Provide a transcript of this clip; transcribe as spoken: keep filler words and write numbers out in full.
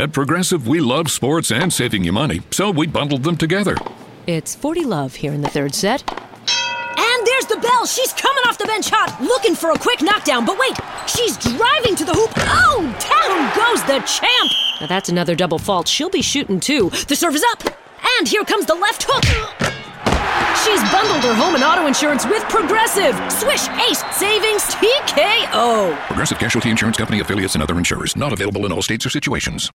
At Progressive, we love sports and saving you money, so we bundled them together. It's forty love here in the third set. And there's the bell. She's coming off the bench hot, looking for a quick knockdown. But wait, she's driving to the hoop. Oh, down goes the champ. Now that's another double fault. She'll be shooting too. The serve is up. And here comes the left hook. She's bundled her home and auto insurance with Progressive. Swish, ace, savings, T K O. Progressive Casualty Insurance Company affiliates and other insurers. Not available in all states or situations.